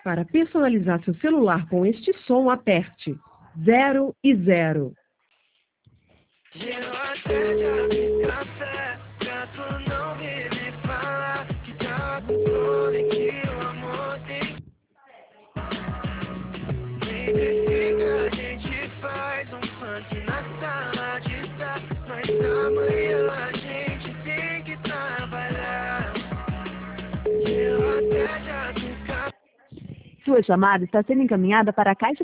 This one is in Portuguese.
Para personalizar seu celular com este som, aperte 0 e 0. Sua chamada está sendo encaminhada para a caixa